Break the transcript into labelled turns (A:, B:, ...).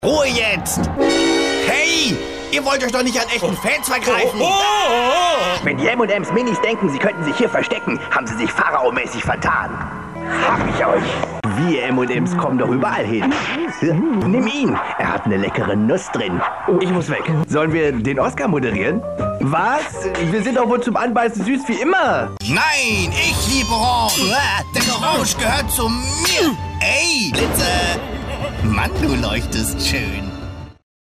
A: Ruhe jetzt! Hey! Ihr wollt euch doch nicht an echten Fans vergreifen!
B: Wenn die M&M's Minis denken, sie könnten sich hier verstecken, haben sie sich Pharao-mäßig vertan. Hab ich euch! Wir M&M's kommen doch überall hin. Nimm ihn! Er hat eine leckere Nuss drin. Ich muss weg. Sollen wir den Oscar moderieren? Was? Wir sind doch wohl zum Anbeißen süß wie immer.
A: Nein! Ich liebe Orange! Denn Orange gehört zu mir! Ey, Blitze! Mann, du leuchtest schön.